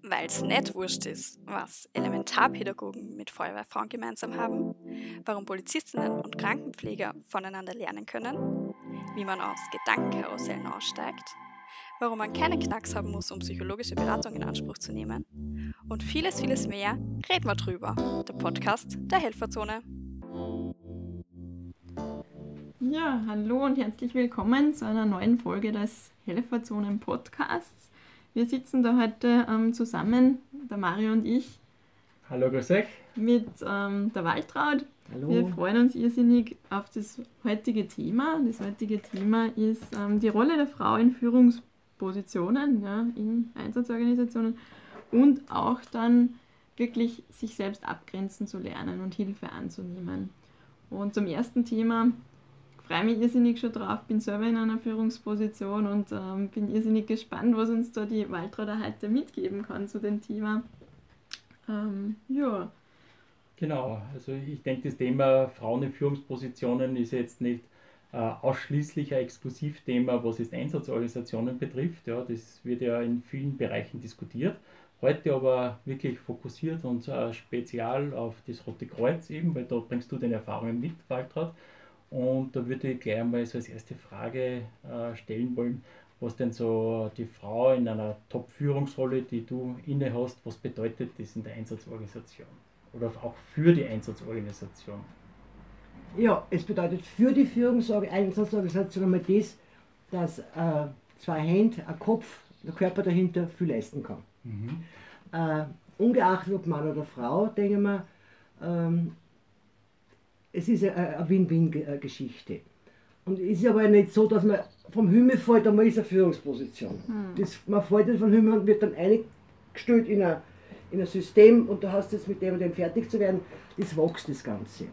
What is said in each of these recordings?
Weil es nicht wurscht ist, was Elementarpädagogen mit Feuerwehrfrauen gemeinsam haben, warum Polizistinnen und Krankenpfleger voneinander lernen können, wie man aus Gedankenkarussellen aussteigt, warum man keinen Knacks haben muss, um psychologische Beratung in Anspruch zu nehmen und vieles, vieles mehr, reden wir drüber. Der Podcast der Helferzone. Ja, hallo und herzlich willkommen zu einer neuen Folge des Helferzonen-Podcasts. Wir sitzen da heute zusammen, der Mario und ich. Hallo, grüß euch. Mit der Waltraud. Hallo. Wir freuen uns irrsinnig auf das heutige Thema. Das heutige Thema ist die Rolle der Frau in Führungspositionen, ja, in Einsatzorganisationen und auch dann wirklich sich selbst abgrenzen zu lernen und Hilfe anzunehmen. Und zum ersten Thema freue mich irrsinnig schon drauf, bin selber in einer Führungsposition und bin irrsinnig gespannt, was uns da die Waltraud heute mitgeben kann zu dem Thema. Ja. Genau, also ich denke, das Thema Frauen in Führungspositionen ist jetzt nicht ausschließlich ein Exklusivthema, was jetzt Einsatzorganisationen betrifft. Ja, das wird ja in vielen Bereichen diskutiert. Heute aber wirklich fokussiert und spezial auf das Rote Kreuz eben, weil da bringst du deine Erfahrungen mit, Waltraud. Und da würde ich gleich einmal so als erste Frage stellen wollen, was denn so die Frau in einer Top-Führungsrolle, die du inne hast, was bedeutet das in der Einsatzorganisation? Oder auch für die Einsatzorganisation? Ja, es bedeutet für die Einsatzorganisation einmal das, dass zwei Hände, ein Kopf, der Körper dahinter viel leisten kann. Ungeachtet ob Mann oder Frau, denke ich mir, es ist eine Win-Win-Geschichte. Und es ist aber nicht so, dass man vom Himmel fällt, einmal ist eine Führungsposition. Man fällt nicht vom Himmel und wird dann eingestellt in ein System und du hast jetzt mit dem und dem fertig zu werden. Das wächst das Ganze.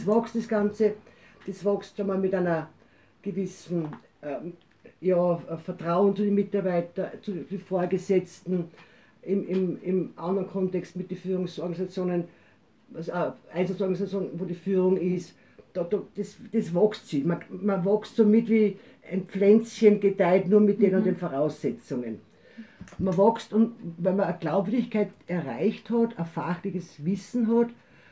Das wächst einmal mit einer gewissen Vertrauen zu den Mitarbeitern, zu den Vorgesetzten, im anderen Kontext mit den Führungsorganisationen, also Einsatzorganisation, wo die Führung ist, das wächst sie. Man wächst so mit wie ein Pflänzchen gedeiht, nur mit den und den Voraussetzungen. Man wächst, und wenn man eine Glaubwürdigkeit erreicht hat, ein fachliches Wissen hat,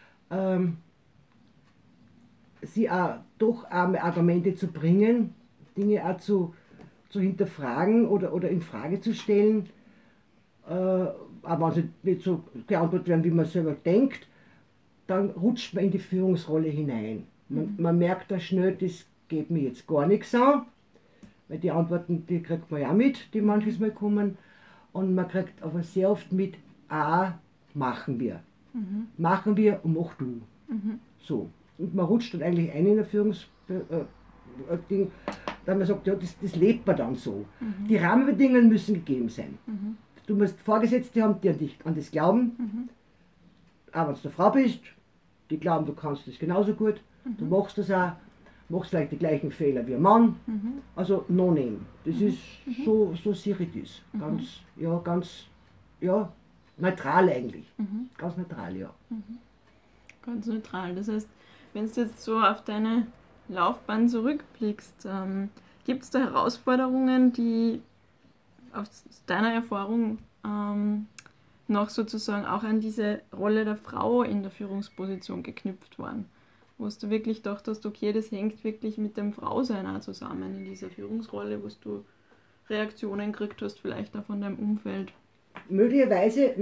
sie auch doch Argumente zu bringen, Dinge auch zu hinterfragen oder in Frage zu stellen, aber wenn sie nicht so geantwortet werden, wie man selber denkt, dann rutscht man in die Führungsrolle hinein. Man merkt da schnell, das geht mir jetzt gar nichts an, weil die Antworten, die kriegt man ja mit, die manches Mal kommen, und man kriegt aber sehr oft mit, machen wir. Machen wir und mach du. So. Und man rutscht dann eigentlich ein in der Führungsding, dann man sagt, ja, das lebt man dann so. Die Rahmenbedingungen müssen gegeben sein. Du musst Vorgesetzte haben, die an das glauben. Aber wenn du eine Frau bist, die glauben, du kannst das genauso gut, du machst das auch, machst vielleicht die gleichen Fehler wie ein Mann. Also no name. Das ist so sehe ich das. Ganz neutral eigentlich. Ganz neutral, ja. Ganz neutral. Das heißt, wenn du jetzt so auf deine Laufbahn zurückblickst, gibt es da Herausforderungen, die aus deiner Erfahrung noch sozusagen auch an diese Rolle der Frau in der Führungsposition geknüpft waren? Wo du wirklich gedacht hast, okay, das hängt wirklich mit dem Frausein auch zusammen in dieser Führungsrolle, wo du Reaktionen gekriegt hast, vielleicht auch von deinem Umfeld? Möglicherweise,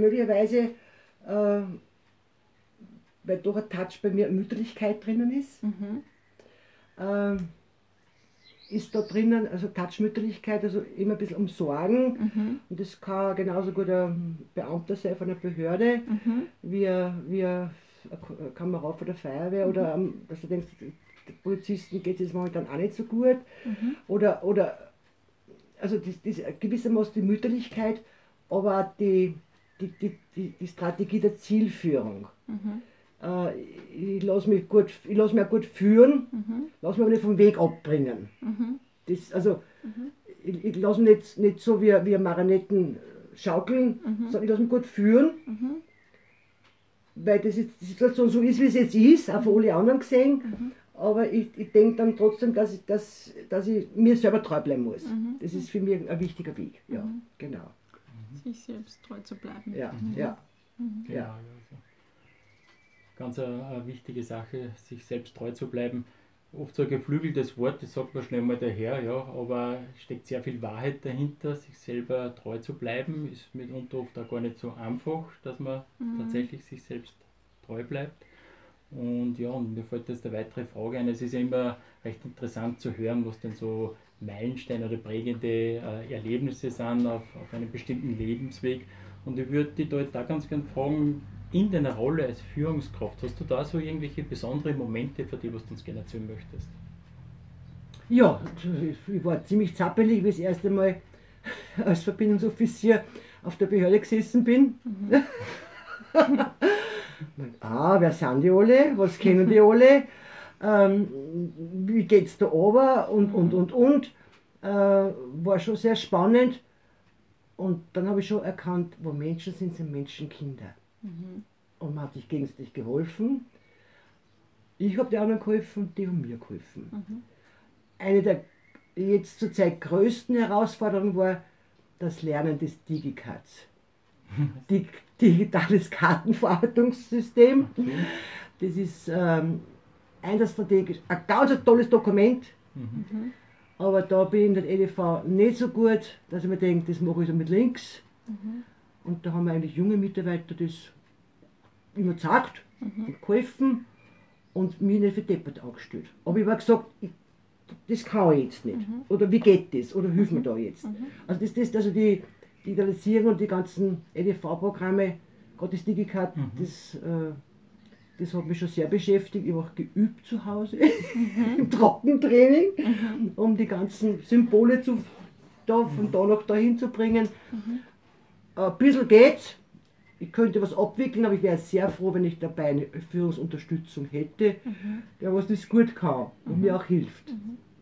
weil doch ein Touch bei mir Mütterlichkeit drinnen ist. Ist da drinnen, also Touch-Mütterlichkeit, also immer ein bisschen um Sorgen. Und das kann genauso gut ein Beamter sein von einer Behörde, wie ein Kamerad von der Feuerwehr, oder dass du denkst, den Polizisten geht es jetzt momentan auch nicht so gut. Oder also das gewissermaßen die Mütterlichkeit, aber auch die Strategie der Zielführung. Ich lasse mich auch gut führen, lasse mich aber nicht vom Weg abbringen. Ich lasse mich nicht so wie Marionetten schaukeln, sondern ich lasse mich gut führen, weil die Situation so ist, wie es jetzt ist, auch von alle anderen gesehen. Aber ich denke dann trotzdem, dass ich mir selber treu bleiben muss. Das ist für mich ein wichtiger Weg. Ja, genau. sich selbst treu zu bleiben. Ja, Mhm. ja. Genau, ja. Also ganz eine wichtige Sache, sich selbst treu zu bleiben. Oft so ein geflügeltes Wort, das sagt man schnell mal daher, ja, aber es steckt sehr viel Wahrheit dahinter, sich selber treu zu bleiben, ist mitunter oft auch gar nicht so einfach, dass man tatsächlich sich selbst treu bleibt. Und ja, und mir fällt jetzt eine weitere Frage ein. Es ist ja immer recht interessant zu hören, was denn so Meilensteine oder prägende Erlebnisse sind auf einem bestimmten Lebensweg. Und ich würde dich da jetzt auch ganz gerne fragen, in deiner Rolle als Führungskraft, hast du da so irgendwelche besonderen Momente, für die was du uns gerne erzählen möchtest? Ja, ich war ziemlich zappelig, wie ich das erste Mal als Verbindungsoffizier auf der Behörde gesessen bin. Wer sind die alle? Was kennen die alle? Wie geht's da runter? Und. War schon sehr spannend. Und dann habe ich schon erkannt, wo Menschen sind Menschenkinder. Und man hat sich gegenseitig geholfen. Ich habe den anderen geholfen, die haben mir geholfen. Eine der jetzt zurzeit größten Herausforderungen war das Lernen des Digicats. Digitales Kartenverarbeitungssystem. Okay. Das ist einsatzstrategisch ein ganz tolles Dokument. Aber da bin ich in der EDV nicht so gut, dass ich mir denke, das mache ich so mit links. Und da haben wir eigentlich junge Mitarbeiter das immer gezeigt und geholfen und mich nicht für deppert angestellt. Aber ich habe gesagt, das kann ich jetzt nicht. Oder wie geht das? Oder hilf mir da jetzt? Also also die Digitalisierung und die ganzen EDV-Programme, gerade das Digicat, das hat mich schon sehr beschäftigt. Ich habe auch geübt zu Hause im Trockentraining, um die ganzen Symbole von da nach dahin zu bringen. Ein bisschen geht's. Ich könnte was abwickeln, aber ich wäre sehr froh, wenn ich dabei eine Führungsunterstützung hätte, der was das gut kann und mir auch hilft.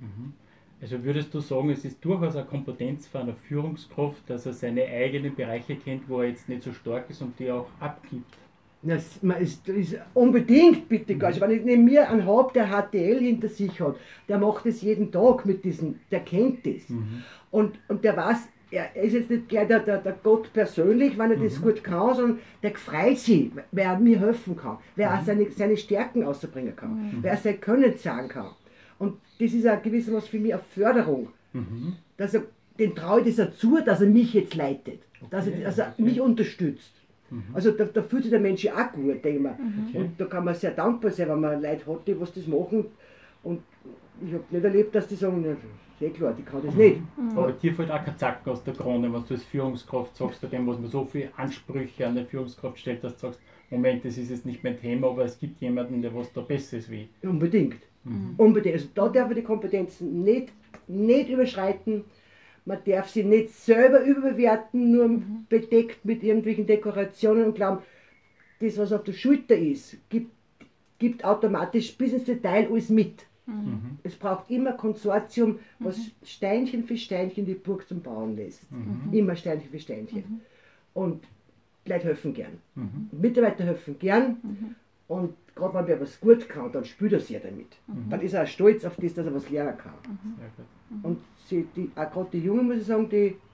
Also würdest du sagen, es ist durchaus eine Kompetenz für eine Führungskraft, dass er seine eigenen Bereiche kennt, wo er jetzt nicht so stark ist und die auch abgibt? Das ist unbedingt, bitte. Also wenn ich neben mir einen habe, der HTL hinter sich hat, der macht das jeden Tag mit diesem, der kennt das. Und der weiß, er ist jetzt nicht gleich der Gott persönlich, wenn er das gut kann, sondern der freut sich, wer er mir helfen kann, wer auch seine Stärken auszubringen kann, wer seine Können sagen kann. Und das ist auch gewissermaßen für mich eine Förderung. Dass den traue ich das auch zu, dass er mich jetzt leitet, dass er mich unterstützt. Also da fühlt sich der Mensch ja auch gut, denke ich mir. Und da kann man sehr dankbar sein, wenn man Leute hat, die was das machen. Und ich habe nicht erlebt, dass die sagen, na, sehr klar, die kann das nicht. Aber dir fällt auch kein Zacken aus der Krone, wenn du als Führungskraft sagst, dem, was man so viele Ansprüche an eine Führungskraft stellt, dass du sagst, Moment, das ist jetzt nicht mein Thema, aber es gibt jemanden, der was da besser ist wie ich. Unbedingt. Unbedingt. Also da darf man die Kompetenzen nicht überschreiten. Man darf sie nicht selber überbewerten, nur bedeckt mit irgendwelchen Dekorationen und glauben, das, was auf der Schulter ist, gibt automatisch bis ins Detail alles mit. Es braucht immer Konsortium, was Steinchen für Steinchen die Burg zum Bauen lässt. Immer Steinchen für Steinchen. Und die Leute helfen gern. Mitarbeiter helfen gern. Und gerade wenn wer was gut kann, dann spürt er sich damit. Dann ist er auch stolz auf das, dass er was lernen kann. Sehr gut. Und auch gerade die Jungen, muss ich sagen,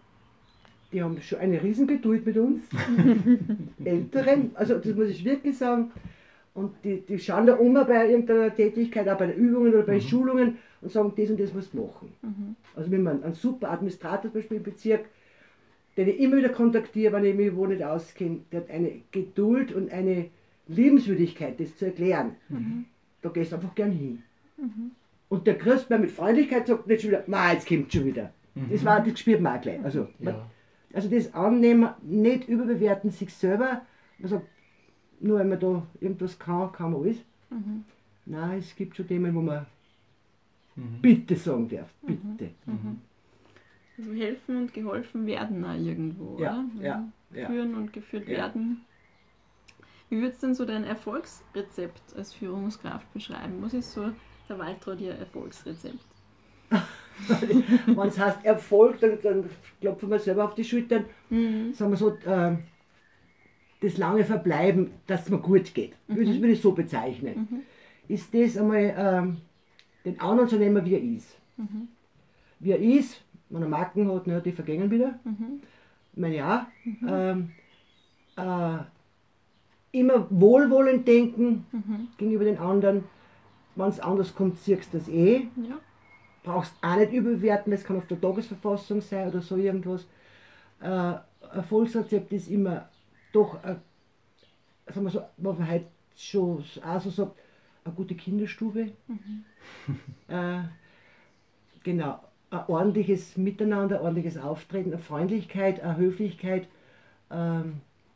die haben schon eine Riesengeduld mit uns. Älteren, also das muss ich wirklich sagen. Und die schauen da bei irgendeiner Tätigkeit, auch bei den Übungen oder bei Schulungen und sagen, das und das musst du machen. Also wenn man einen super Administrator zum Beispiel im Bezirk, den ich immer wieder kontaktiere, wenn ich mich wo nicht auskenne, der hat eine Geduld und eine Liebenswürdigkeit, das zu erklären. Da gehst du einfach gern hin. Und der kriegst mir mit Freundlichkeit sagt nicht schon wieder, nein, jetzt kommt schon wieder. Das spürt man auch gleich. Also, also das Annehmen, nicht überbewerten sich selber. Man sagt, nur wenn man da irgendwas kann man alles. Nein, es gibt schon Themen, wo man bitte sagen darf. Bitte. Also helfen und geholfen werden auch irgendwo, Ja, oder? ja. Führen und geführt Ja. werden. Wie würdest du denn so dein Erfolgsrezept als Führungskraft beschreiben? Was ist so der Waltraud ihr Erfolgsrezept? Wenn es heißt Erfolg, dann klopfen wir selber auf die Schultern. Sagen wir so, das lange Verbleiben, dass es mir gut geht. Das würde ich so bezeichnen. Ist das einmal den anderen zu nehmen, wie er ist. Wie er ist, wenn er Marken hat, ne, die vergängen wieder. meine ja, immer wohlwollend denken gegenüber den anderen. Wenn es anders kommt, siehst du das eh. Ja. Brauchst auch nicht überbewerten, das kann auf der Tagesverfassung sein oder so irgendwas. Erfolgsrezept ist immer doch, sagen wir so, was man halt schon auch so sagt, eine gute Kinderstube. Genau, ein ordentliches Miteinander, ein ordentliches Auftreten, eine Freundlichkeit, eine Höflichkeit, eine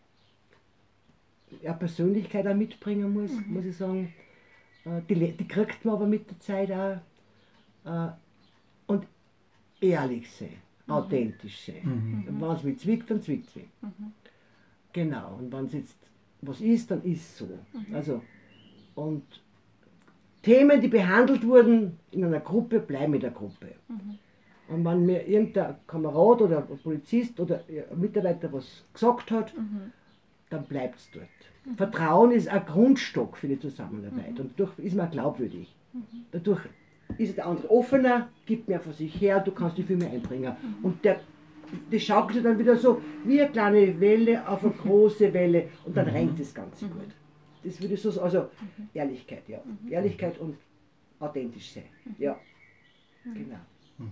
Persönlichkeit auch mitbringen muss ich sagen. Die kriegt man aber mit der Zeit auch. Und ehrlich sein, authentisch sein. Wenn es mich zwickt, dann zwickt es mich. Genau, und wenn es jetzt was ist, dann ist es so. Also, und Themen, die behandelt wurden in einer Gruppe, bleiben in der Gruppe. Und wenn mir irgendein Kamerad oder ein Polizist oder ein Mitarbeiter was gesagt hat, dann bleibt es dort. Vertrauen ist ein Grundstock für die Zusammenarbeit und dadurch ist man glaubwürdig. Dadurch ist der andere offener, gibt mehr von sich her, du kannst dich viel mehr einbringen. Und das schaukelt sich dann wieder so wie eine kleine Welle auf eine große Welle und dann rennt das Ganze gut. Das würde ich so sagen, also Ehrlichkeit, ja. Ehrlichkeit und authentisch sein, ja. Genau.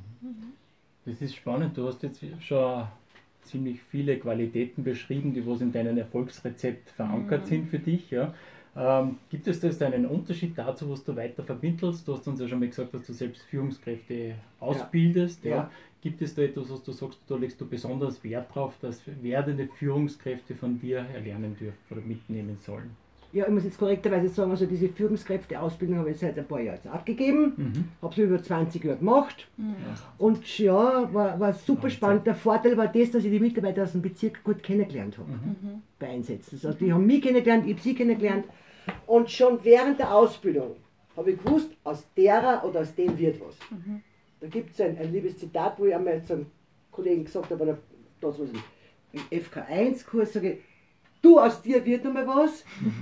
Das ist spannend, du hast jetzt schon ziemlich viele Qualitäten beschrieben, die was in deinem Erfolgsrezept verankert sind für dich. Ja. Gibt es da jetzt einen Unterschied dazu, was du weiter vermittelst? Du hast uns ja schon mal gesagt, dass du selbst Führungskräfte ausbildest. Ja. Ja. Gibt es da etwas, was du sagst, da legst du besonders Wert drauf, dass werdende Führungskräfte von dir erlernen dürfen oder mitnehmen sollen? Ja, ich muss jetzt korrekterweise sagen, also diese Führungskräfteausbildung habe ich seit ein paar Jahren jetzt abgegeben, habe sie über 20 Jahre gemacht und ja, war super spannend. Der Vorteil war das, dass ich die Mitarbeiter aus dem Bezirk gut kennengelernt habe bei Einsätzen. Also die haben mich kennengelernt, ich habe sie kennengelernt und schon während der Ausbildung habe ich gewusst, aus derer oder aus dem wird was. Da gibt es ein liebes Zitat, wo ich einmal zu einem Kollegen gesagt habe, das was im FK1-Kurs sage, du, aus dir wird noch mal was.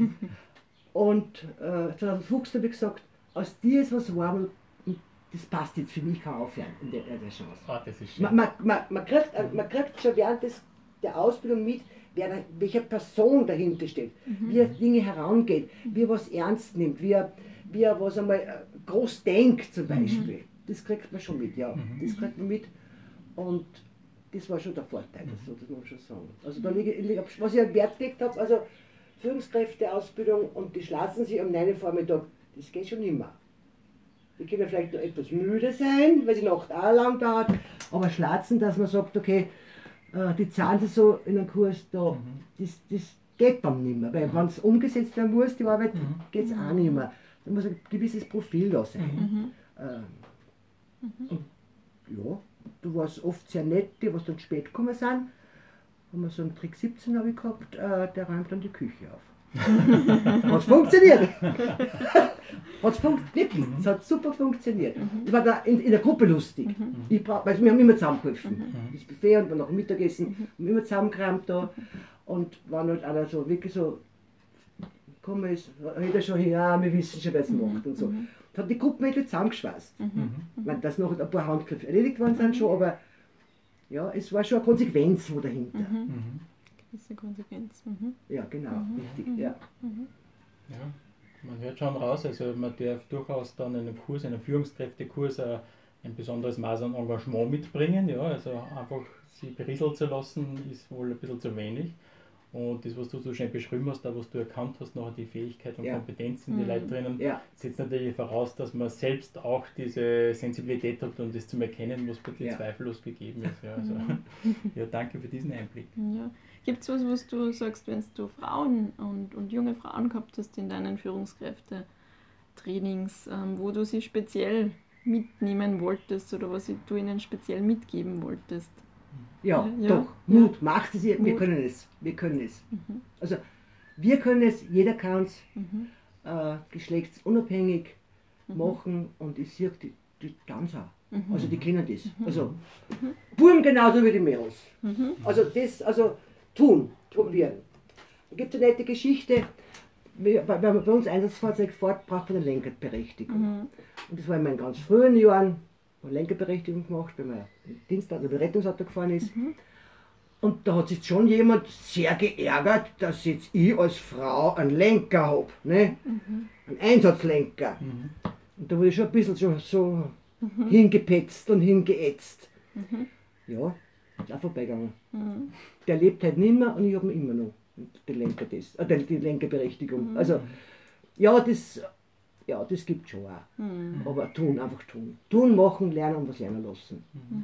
Und 2015 habe ich gesagt, aus dir ist was warm und das passt jetzt für mich, ich kann aufhören in der Chance. Ah, das ist schön. Man kriegt schon während der Ausbildung mit, welche Person dahinter steht, wie er Dinge herangeht, wie er was ernst nimmt, wie er was einmal groß denkt zum Beispiel. Das kriegt man schon mit, ja. Das kriegt man mit. Und das war schon der Vorteil, das muss man schon sagen. Also da was ich Wert gelegt habe, also Führungskräfteausbildung und die schlafen sich am 9. Vormittag, das geht schon immer. Die können vielleicht noch etwas müde sein, weil die Nacht auch lang dauert, aber schlafen, dass man sagt, okay, die zahlen sie so in einem Kurs, da, das geht dann nicht mehr, weil wenn es umgesetzt werden muss, die Arbeit, geht es auch nicht mehr. Da muss ein gewisses Profil da sein. Und ja, du warst oft sehr nett, die was dann spät gekommen sind. Haben wir so einen Trick 17 habe ich gehabt, der räumt dann die Küche auf. Hat's funktioniert! Wirklich, es hat super funktioniert. Ich war da in der Gruppe lustig. Also wir haben immer zusammengeholfen. Das Buffet und dann nach dem Mittagessen haben immer zusammengeräumt da. Und waren halt einer so wirklich so, komm, ist er schon hier, ja, wir wissen schon, wer es macht und so. Das hat die Gruppenmitglieder zusammengeschweißt. Ich meine, dass noch ein paar Handgriffe erledigt worden sind schon, aber ja, es war schon eine Konsequenz wo dahinter. Gewisse Konsequenz. Ja, genau, richtig. Ja. Ja, man hört schon raus, also man darf durchaus dann in einem Kurs, in einem Führungskräftekurs ein besonderes Maß an Engagement mitbringen. Ja, also einfach sie berieseln zu lassen, ist wohl ein bisschen zu wenig. Und das, was du so schön beschrieben hast, da was du erkannt hast, nachher die Fähigkeit und Kompetenz in die Leute drinnen, setzt natürlich voraus, dass man selbst auch diese Sensibilität hat und das zum Erkennen, was wirklich zweifellos gegeben ist. Ja, also, ja, danke für diesen Einblick. Ja. Gibt es was du sagst, wenn du Frauen und junge Frauen gehabt hast in deinen Führungskräfte-Trainings, wo du sie speziell mitnehmen wolltest oder was du ihnen speziell mitgeben wolltest? Ja, doch, Mut, macht es, wir können es. Also wir können es, jeder kann es, geschlechtsunabhängig machen und ich sehe die tanzen auch. Also die kennen das. Also Buben genauso wie die Mädels. Also tun, probieren. Da gibt es eine nette Geschichte, wenn man bei uns Einsatzfahrzeug fährt, braucht man eine Lenkerberechtigung. Und das war in meinen ganz frühen Jahren, eine Lenkerberechtigung gemacht, wenn man im Dienstauto oder Rettungsauto gefahren ist. Und Und da hat sich schon jemand sehr geärgert, dass jetzt ich als Frau einen Lenker habe, ne? Einen Einsatzlenker. Und da wurde ich schon ein bisschen so hingepetzt und hingeätzt. Ja, ist auch vorbeigegangen. Der lebt halt nicht mehr und ich habe ihn immer noch. Die Lenkerberechtigung. Also, ja, das gibt schon auch. Aber tun, einfach tun. Tun, machen, lernen und was lernen lassen.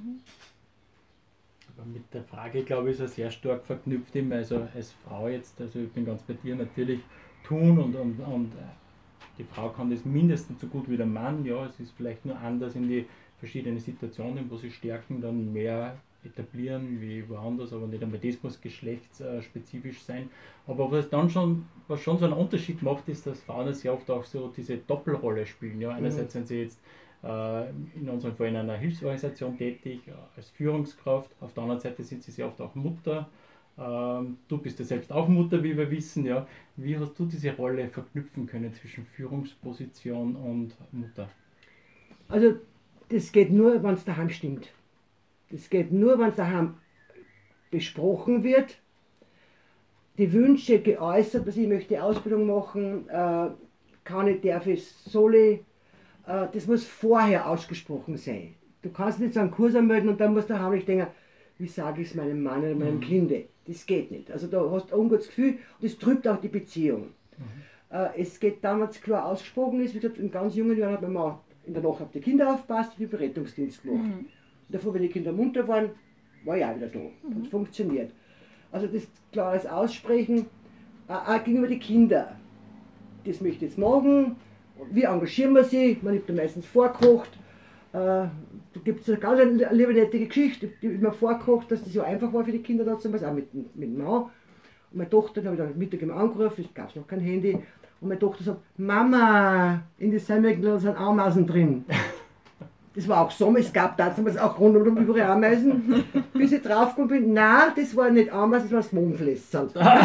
Aber mit der Frage, glaube ich, ist er sehr stark verknüpft, eben, also als Frau jetzt, also ich bin ganz bei dir, natürlich tun und die Frau kann das mindestens so gut wie der Mann, ja, es ist vielleicht nur anders in die verschiedenen Situationen, wo sie Stärken dann mehr etablieren wie woanders, aber nicht einmal das muss geschlechtsspezifisch sein. Aber was schon so einen Unterschied macht, ist, dass Frauen sehr oft auch so diese Doppelrolle spielen. Ja, einerseits sind sie jetzt in unserem Fall in einer Hilfsorganisation tätig, als Führungskraft, auf der anderen Seite sind sie sehr oft auch Mutter. Du bist ja selbst auch Mutter, wie wir wissen. Ja. Wie hast du diese Rolle verknüpfen können zwischen Führungsposition und Mutter? Also, das geht nur, wenn es daheim stimmt. Das geht nur, wenn es daheim besprochen wird, die Wünsche geäußert, dass ich möchte Ausbildung machen, kann ich, darf ich, soll ich. Das muss vorher ausgesprochen sein. Du kannst nicht so einen Kurs anmelden und dann musst du heimlich denken, wie sage ich es meinem Mann oder meinem Kind? Das geht nicht. Also da hast du ein ungutes Gefühl und das trübt auch die Beziehung. Es geht damals klar ausgesprochen ist, wie gesagt, in ganz jungen Jahren hat meine Mama in der Nacht auf die Kinder aufgepasst und den Rettungsdienst gemacht. Davor, wenn die Kinder munter waren, war ich auch wieder da. Hat funktioniert. Also das klares Aussprechen, auch gegenüber den Kindern. Das möchte ich jetzt machen. Wie engagieren wir sie? Man hat da meistens vorgekocht. Da gibt es eine ganz liebe nette Geschichte, die mir vorgekocht, dass das so einfach war für die Kinder damals, auch mit dem Mann. Und meine Tochter, da habe ich dann Mittag immer angerufen, es gab noch kein Handy. Und meine Tochter sagt, Mama, in die Semmelknödel sind Ameisen drin. Das war auch Sommer, es gab damals auch rundum überall Ameisen. Bis ich draufgekommen bin, nein, das war nicht Ameisen, das war das Mondfläschchen.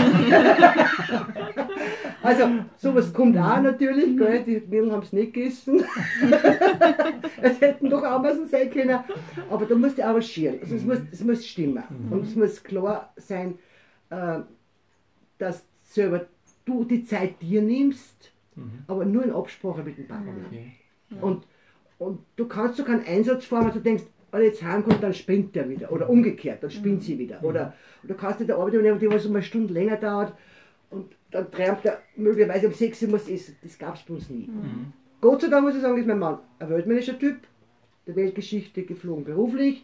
Also, sowas kommt auch natürlich, gell? Die Mädchen haben es nicht gegessen. Es hätten doch Ameisen sein können. Aber da musst du arrangieren. Also, es muss stimmen. Und es muss klar sein, dass selber du die Zeit dir nimmst, aber nur in Absprache mit dem Partner. Und du kannst so keinen Einsatz fahren, weil du denkst, wenn er jetzt heimkommt, dann spinnt der wieder. Oder umgekehrt, dann spinnt sie wieder. Oder du kannst nicht eine Arbeit übernehmen, die so eine Stunde länger dauert und dann träumt er möglicherweise um 6 Uhr muss essen. Das gab es bei uns nie. Gott sei Dank muss ich sagen, ist mein Mann ein weltmännischer Typ, der Weltgeschichte geflogen beruflich.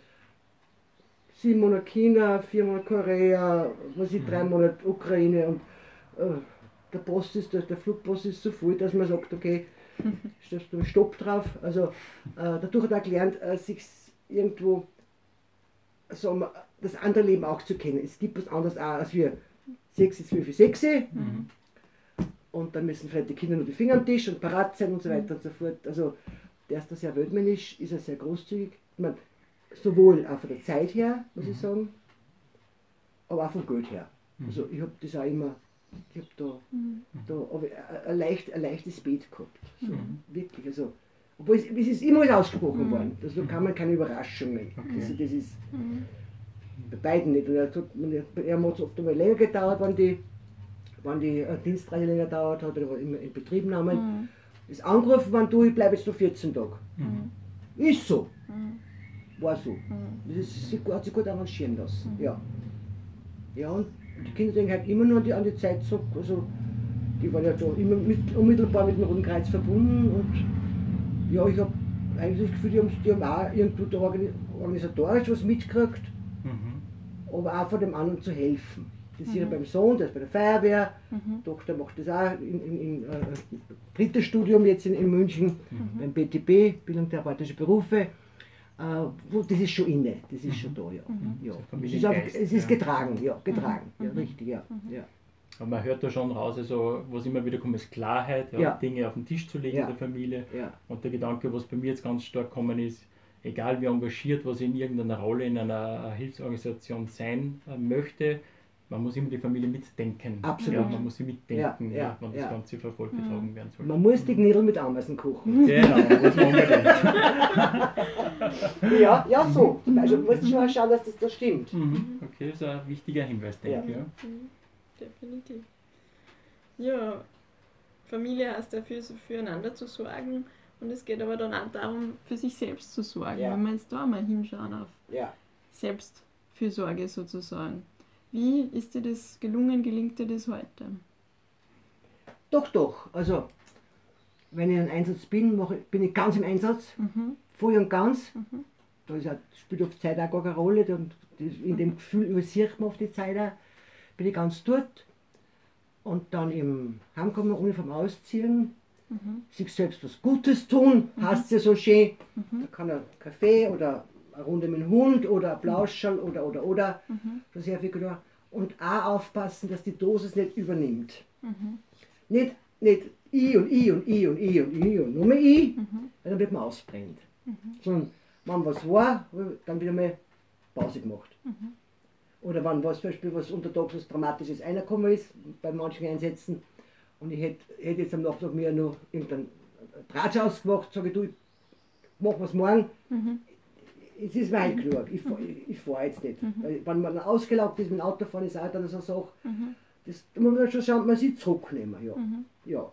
7 Monate China, 4 Monate Korea, 3 Monate Ukraine und der Flugpass ist so voll, dass man sagt, okay, stellst du einen Stopp drauf. Also dadurch hat er gelernt, sich irgendwo so, das andere Leben auch zu kennen. Es gibt was anderes auch als wir 6, 12, 6. Und dann müssen vielleicht die Kinder nur die Finger am Tisch und parat sein und so weiter und so fort. Also der ist da sehr weltmännisch, ist er sehr großzügig. Ich meine, sowohl auch von der Zeit her, muss ich sagen, aber auch vom Geld her. Also ich habe das auch immer, ich habe da ein leichtes Bett gehabt. So, wirklich. Also, obwohl es ist immer alles ausgesprochen worden. Also da kann man keine Überraschungen. Also das ist bei beiden nicht. Und er hat es oft einmal länger gedauert, wenn die Dienstreise länger dauert hat oder immer in Betriebnahmen. Ist angerufen worden, du, ich bleibe jetzt noch 14 Tage. Ist so. War so. Das hat sich gut arrangieren lassen. Ja. Ja, und die Kinder denken halt immer nur an die Zeit zurück. Also, die waren ja da immer unmittelbar mit dem Roten Kreuz verbunden. Und ja, ich habe eigentlich das Gefühl, die haben auch irgendwo da organisatorisch was mitgekriegt, aber auch von dem anderen zu helfen. Das ist ja beim Sohn, der ist bei der Feuerwehr, die Tochter macht das auch im drittes Studium jetzt in München, beim BTB, Bildungstherapeutische Berufe. Das ist schon inne, das ist schon da, ja. Ja. Es ist getragen, ja, richtig, ja. Aber man hört da schon raus, also, was immer wieder kommt, ist Klarheit, Dinge auf den Tisch zu legen in der Familie. Und der Gedanke, was bei mir jetzt ganz stark gekommen ist, egal wie engagiert, was ich in irgendeiner Rolle in einer Hilfsorganisation sein möchte, man muss immer die Familie mitdenken. Absolut. Ja, man muss sie mitdenken, Ja, wenn das ja. Ganze für Erfolg getragen werden soll. Man muss die Knödel mit Ameisen kochen. Genau, das machen wir nicht. Ja, so. Zum Beispiel musst du schon schauen, dass das da stimmt. Okay, das ist ein wichtiger Hinweis, denke ich. Ja. Definitiv. Ja, Familie heißt dafür, so füreinander zu sorgen und es geht aber dann auch darum, für sich selbst zu sorgen. Ja. Wenn wir jetzt da mal hinschauen auf Ja. Selbstfürsorge sozusagen. Wie ist dir das gelungen, gelingt dir das heute? Doch. Also, wenn ich in einem Einsatz bin, bin ich ganz im Einsatz. Voll und ganz. Da spielt oft Zeit auch gar keine Rolle. In dem Gefühl übersieht man oft die Zeit auch. Bin ich ganz dort. Und dann im Heimkommen, Uniform ausziehen. Sich selbst was Gutes tun, heißt es ja so schön. Da kann ein Kaffee oder eine Runde mit dem Hund oder ein Plauscherl oder. Das ist sehr viel klar. Und auch aufpassen, dass die Dosis nicht übernimmt. Nicht ich und nur mehr ich, weil dann wird man ausbrennt. Sondern wenn was war, dann wieder mal Pause gemacht. Oder wenn was, zum Beispiel was untertags was Dramatisches reingekommen ist, bei manchen Einsätzen, und ich hätte jetzt am Nachmittag mir noch irgendeinen Tratsch ausgemacht, sage ich, du, ich mach was morgen. Es ist mir halt genug, ich fahre jetzt nicht. Weil wenn man ausgelaugt ist mit dem Autofahren, ist auch dann so eine Sache, da muss man schon schauen, man sich zurücknehmen. Ja.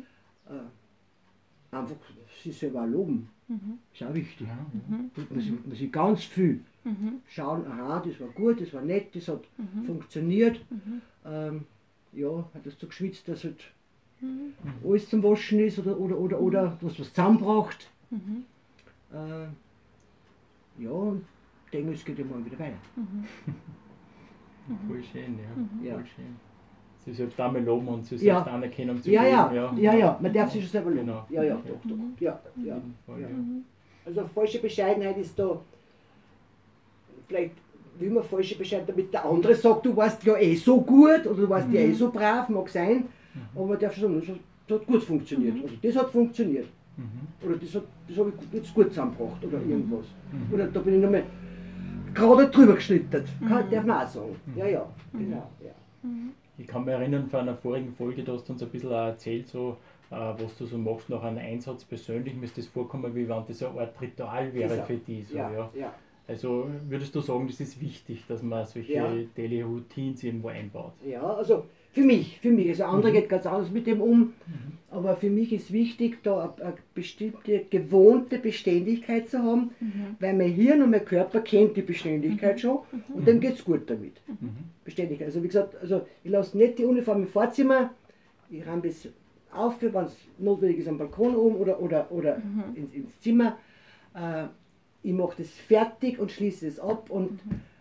Einfach sich selber loben, ist auch wichtig. Man sieht ganz viel. Schauen, aha, das war gut, das war nett, das hat funktioniert. Hat das so geschwitzt, dass halt alles zum Waschen ist oder was zusammenbraucht. Und denke, es geht ja morgen wieder weiter. Voll schön, Ja. Voll schön. Sie selbst einmal loben und sie Ja. selbst Anerkennung zu Ja, geben. man darf sich schon selber loben. Genau. Ja, doch. Ja. Auf jeden Fall, ja. Also falsche Bescheidenheit ist da, vielleicht will man falsche Bescheidenheit, damit der andere sagt, du warst ja eh so gut oder du warst ja eh so brav, mag sein, aber man darf schon sagen, das hat gut funktioniert. Also das hat funktioniert. Oder das habe ich jetzt gut zusammengebracht oder irgendwas. Oder da bin ich nochmal gerade drüber geschlittert. Darf man auch sagen. Ja, genau. Ja. Ich kann mich erinnern, von einer vorigen Folge, da hast du uns ein bisschen auch erzählt, so, was du so machst nach einem Einsatz persönlich. Mir ist das vorkommen, wie wenn das eine Art Ritual wäre für dich. So, ja. Also würdest du sagen, das ist wichtig, dass man solche Daily Routines irgendwo einbaut? Ja, also für mich. Also andere geht ganz anders mit dem um. Aber für mich ist wichtig, da eine bestimmte gewohnte Beständigkeit zu haben, weil mein Hirn und mein Körper kennt die Beständigkeit schon und dann geht es gut damit. Beständigkeit. Also wie gesagt, ich lasse nicht die Uniform im Vorzimmer, ich räume das auf, wenn es notwendig ist, am Balkon oder ins Zimmer. Ich mache das fertig und schließe es ab und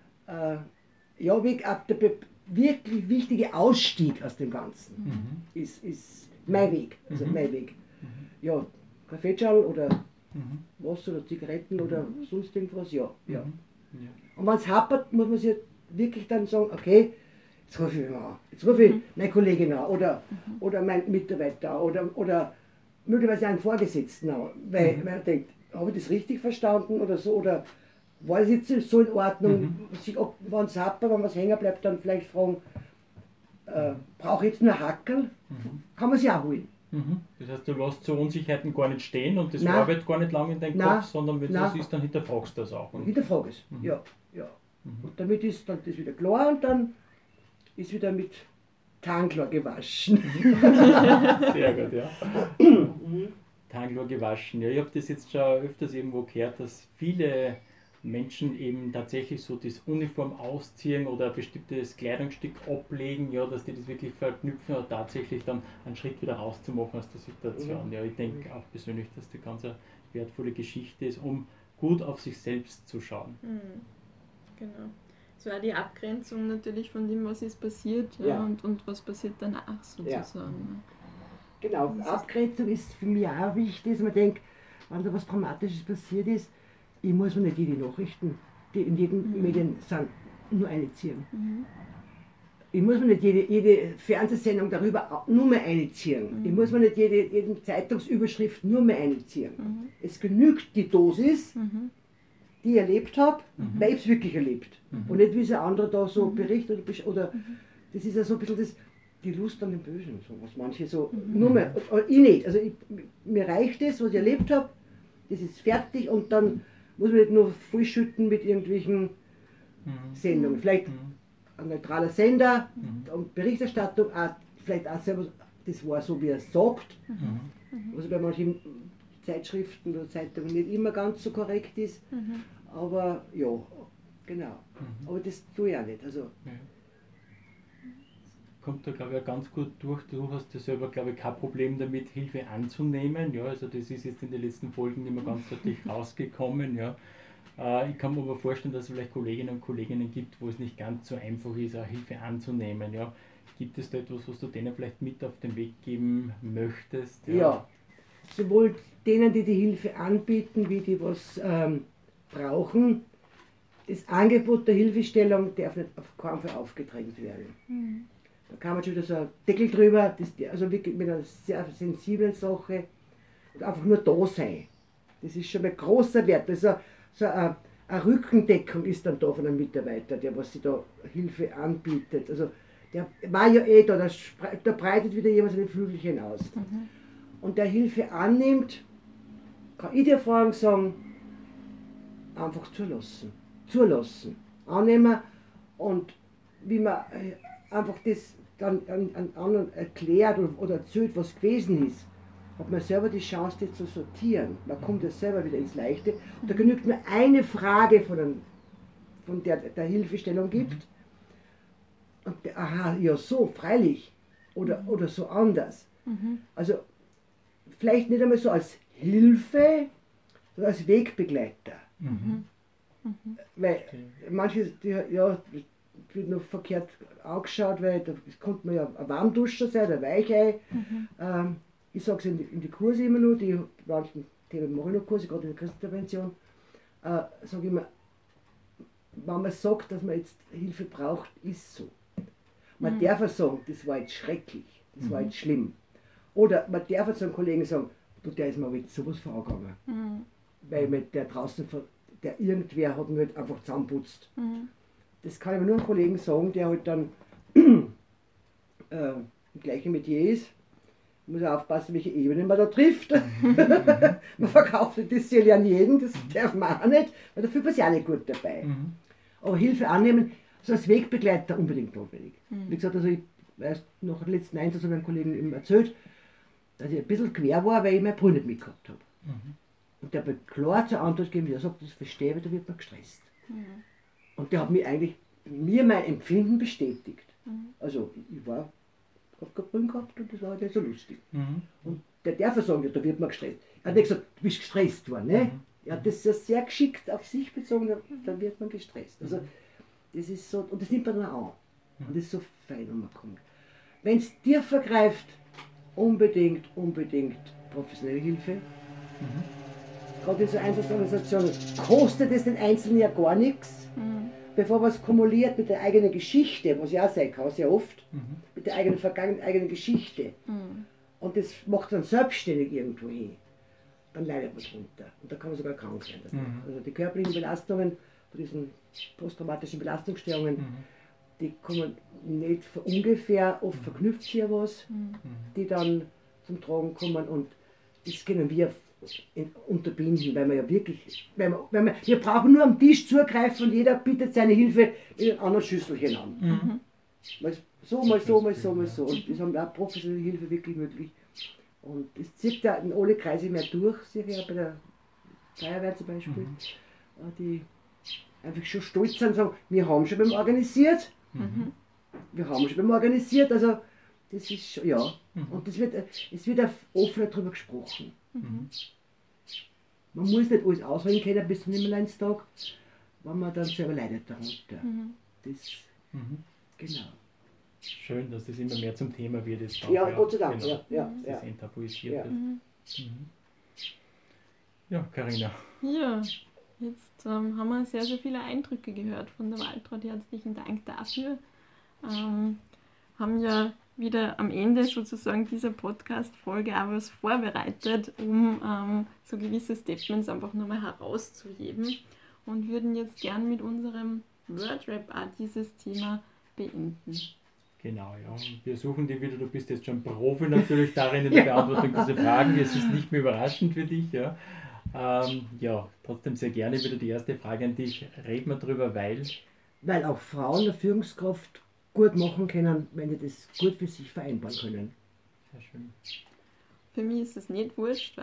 der wirklich wichtige Ausstieg aus dem Ganzen ist mein Weg. Also mein Weg. Ja, Kaffeeschal oder Wasser oder Zigaretten oder sonst irgendwas, ja. Und wenn es hapert, muss man sich wirklich dann sagen, okay, jetzt rufe ich mich an, jetzt rufe ich meine Kollegin an oder meinen Mitarbeiter oder möglicherweise einen Vorgesetzten an, weil man denkt, habe ich das richtig verstanden oder so, oder war es jetzt so in Ordnung, wenn es hapert, wenn was hängen bleibt, dann vielleicht fragen, brauche ich jetzt nur Hackerl? Kann man sich auch holen. Das heißt, du lässt so Unsicherheiten gar nicht stehen und das Nein. arbeitet gar nicht lange in deinem Nein. Kopf, sondern wenn Nein. das ist, dann hinterfragst du das auch. Und Hinterfrage es. Ja. Und damit ist dann das wieder klar und dann ist wieder mit Tangler gewaschen. sehr gut, ja. Tangler gewaschen. Ja, ich habe das jetzt schon öfters irgendwo gehört, dass viele Menschen eben tatsächlich so das Uniform ausziehen oder ein bestimmtes Kleidungsstück ablegen, ja, dass die das wirklich verknüpfen und tatsächlich dann einen Schritt wieder rauszumachen aus der Situation. Ja, ich denke auch persönlich, dass das ganz eine wertvolle Geschichte ist, um gut auf sich selbst zu schauen. Genau. So auch die Abgrenzung natürlich von dem, was ist passiert und was passiert danach sozusagen. Genau, Abgrenzung ist für mich auch wichtig, dass man denkt, wenn da was Dramatisches passiert ist, ich muss mir nicht jede Nachrichten, die in jedem Medien sind, nur einziehen. Ich muss mir nicht jede Fernsehsendung darüber nur mehr einziehen. Ich muss mir nicht jede Zeitungsüberschrift nur mehr einziehen. Es genügt die Dosis die ich erlebt habe, weil ich es wirklich erlebt. Und nicht wie es ein anderer da so berichtet oder das ist ja so ein bisschen die Lust an dem Bösen, so was manche so, nur mehr, ich nicht, also mir reicht das, was ich erlebt habe, das ist fertig und dann muss man nicht nur vollschütten mit irgendwelchen Sendungen. Vielleicht ein neutraler Sender und Berichterstattung, auch, vielleicht auch selber, das war so, wie er es sagt, was bei manchen Zeitschriften oder Zeitungen nicht immer ganz so korrekt ist, aber ja, genau. Aber das tue ich auch nicht. Also, kommt da, glaube ich, auch ganz gut durch. Du hast ja selber, glaube ich, kein Problem damit, Hilfe anzunehmen. Ja, also das ist jetzt in den letzten Folgen nicht mehr ganz deutlich rausgekommen. Ja. Ich kann mir aber vorstellen, dass es vielleicht Kolleginnen und Kollegen gibt, wo es nicht ganz so einfach ist, auch Hilfe anzunehmen. Ja. Gibt es da etwas, was du denen vielleicht mit auf den Weg geben möchtest? ja, sowohl denen, die Hilfe anbieten, wie die was brauchen. Das Angebot der Hilfestellung darf nicht auf keinen Fall aufgedrängt werden. Da kann man schon wieder so einen Deckel drüber, also wirklich mit einer sehr sensiblen Sache und einfach nur da sein. Das ist schon mal ein großer Wert. Also so eine Rückendeckung ist dann da von einem Mitarbeiter, der was sich da Hilfe anbietet. Also der war ja eh da, da breitet wieder jemand seine Flügelchen aus. Und der Hilfe annimmt, kann ich die Erfahrung sagen, einfach zulassen, annehmen und wie man einfach das dann an anderen erklärt oder erzählt, was gewesen ist, hat man selber die Chance, das zu sortieren. Man kommt ja selber wieder ins Leichte und da genügt nur eine Frage von der Hilfestellung gibt und aha, ja so, freilich oder so anders. Also vielleicht nicht einmal so als Hilfe, sondern als Wegbegleiter. Weil manche, ja, wird noch verkehrt angeschaut, weil das konnte man ja ein Warmduscher sein, ein Weichei. Ich sage es in die Kurse immer nur, die manchen Themen mache ich noch Kurse, gerade in der Krisenintervention, sage ich immer, wenn man sagt, dass man jetzt Hilfe braucht, ist so. Man darf ja sagen, das war jetzt schrecklich, das war jetzt schlimm. Oder man darf jetzt einem Kollegen sagen, du, der ist mir jetzt sowas vorgegangen. Weil mit der draußen, der irgendwer hat mich halt einfach zusammenputzt. Das kann ich mir nur einem Kollegen sagen, der halt dann im gleichen Metier ist. Muss auch aufpassen, welche Ebene man da trifft. Man verkauft das ja an jeden, das darf man auch nicht, weil da fühlt man sich auch nicht gut dabei. Aber Hilfe annehmen, so als Wegbegleiter unbedingt notwendig. Wie gesagt, also ich weiß, nach dem letzten Einsatz habe ich einem Kollegen eben erzählt, dass ich ein bisschen quer war, weil ich meine Brille nicht mitgehabt habe. Und der hat mir klar zur Antwort gegeben, wie er sagt, das verstehe ich, da wird man gestresst. Und der hat mir mein Empfinden bestätigt. Also ich habe keine Brille gehabt und das war halt nicht so lustig. Und der darf ja sagen, da wird man gestresst. Er hat nicht gesagt, du bist gestresst worden. Ne? Er hat das ja sehr geschickt auf sich bezogen, dann wird man gestresst. Also das ist so, und das nimmt man dann auch an. Und das ist so fein, wenn man kommt. Wenn es dir vergreift, unbedingt professionelle Hilfe. Gerade in so Einsatzorganisationen kostet es den Einzelnen ja gar nichts, bevor man es kumuliert mit der eigenen Geschichte, was ja auch sein kann, sehr oft, mit der eigenen Vergangenheit, eigenen Geschichte. Und das macht dann selbstständig irgendwo hin. Dann leidet man drunter. Und da kann man sogar krank werden. Also die körperlichen Belastungen von diesen posttraumatischen Belastungsstörungen, die kommen nicht von ungefähr, oft verknüpft sich ja was, die dann zum Tragen kommen und das können wir unterbinden, weil wir ja wirklich, wir brauchen nur am Tisch zugreifen und jeder bittet seine Hilfe in einem anderen Schüsselchen an. Mal so. Und das haben auch professionelle Hilfe wirklich möglich. Und das zieht ja in alle Kreise mehr durch, sehe ich ja bei der Feuerwehr zum Beispiel, die einfach schon stolz sind und sagen, wir haben schon beim organisiert. Also das ist schon, ja. Und es wird auch offener darüber gesprochen. Man muss nicht alles ausreden können bis zum Nimmerleinstag, wenn man dann selber leidet darunter. Das, genau. Schön, dass das immer mehr zum Thema wird. Jetzt Ja, Gott sei Dank. Genau, Ja. das enttabuisiert wird. Ja, Carina. Ja, jetzt haben wir sehr, sehr viele Eindrücke gehört von der Waltraud. Herzlichen Dank dafür. Haben ja wieder am Ende sozusagen dieser Podcast-Folge auch was vorbereitet, um so gewisse Statements einfach nochmal herauszuheben. und würden jetzt gern mit unserem Wordrap auch dieses Thema beenden. Genau, ja. Und wir suchen dich wieder, du bist jetzt schon Profi natürlich darin in der Beantwortung dieser Fragen. Es ist nicht mehr überraschend für dich. Ja. Trotzdem sehr gerne wieder die erste Frage an dich. Reden wir drüber, Weil auch Frauen eine Führungskraft gut machen können, wenn sie das gut für sich vereinbaren können. Sehr schön. Für mich ist es nicht wurscht,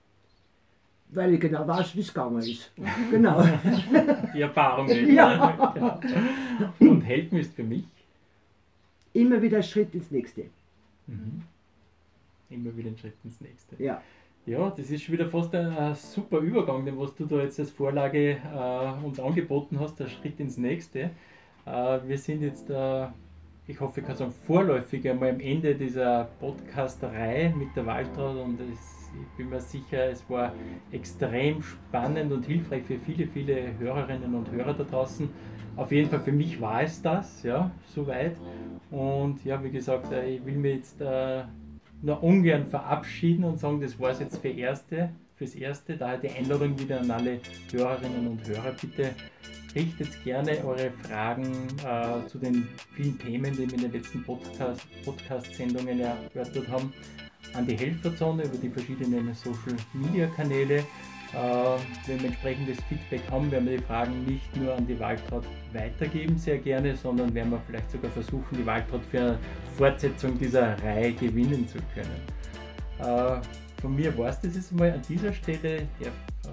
Weil ich genau weiß, wie es gegangen ist. Genau. Die Erfahrung. Ja. Genau. Und helfen ist für mich? Immer wieder einen Schritt ins Nächste. Mhm. Immer wieder einen Schritt ins Nächste. Ja. Ja, das ist schon wieder fast ein super Übergang, den was du da jetzt als Vorlage uns angeboten hast, der Schritt ins Nächste. Wir sind jetzt, ich hoffe, ich kann sagen, vorläufig einmal am Ende dieser Podcast-Reihe mit der Waltraud und ich bin mir sicher, es war extrem spannend und hilfreich für viele, viele Hörerinnen und Hörer da draußen. Auf jeden Fall für mich war es das, ja, soweit. Und ja, wie gesagt, ich will mir jetzt nur ungern verabschieden und sagen, das war es jetzt fürs Erste. Daher die Einladung wieder an alle Hörerinnen und Hörer. Bitte richtet gerne eure Fragen zu den vielen Themen, die wir in den letzten Podcast-Sendungen erörtert haben, an die Helferzone über die verschiedenen Social-Media-Kanäle. Wenn wir entsprechendes Feedback haben, werden wir die Fragen nicht nur an die Waltraud weitergeben, sehr gerne, sondern werden wir vielleicht sogar versuchen, die Waltraud für eine Fortsetzung dieser Reihe gewinnen zu können. Von mir war es das jetzt mal an dieser Stelle. Der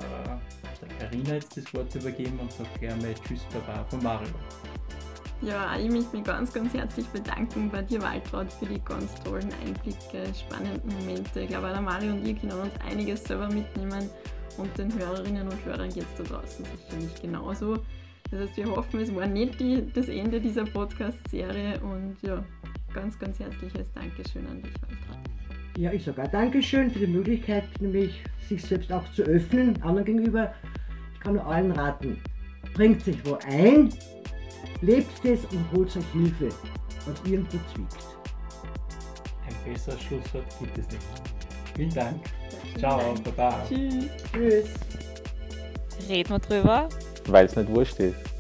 Carina jetzt das Wort übergeben und sage gerne Tschüss, Baba von Mario. Ja, ich möchte mich ganz, ganz herzlich bedanken bei dir, Waltraud, für die ganz tollen Einblicke, spannenden Momente. Ich glaube, auch der Mario und ich können uns einiges selber mitnehmen und den Hörerinnen und Hörern geht es da draußen sicherlich genauso. Das heißt, wir hoffen, es war nicht das Ende dieser Podcast-Serie und ja, ganz, ganz herzliches Dankeschön an dich, Waltraud. Ja, ich sage auch Dankeschön für die Möglichkeit, nämlich sich selbst auch zu öffnen, anderen gegenüber. Ich kann nur allen raten, bringt sich wo ein, lebt es und holt euch Hilfe, was irgendwo zwickt. Ein besseres Schlusswort gibt es nicht. Vielen Dank. Ciao, Baba. Tschüss. Tschüss. Reden wir drüber, Weil es nicht wurscht ist.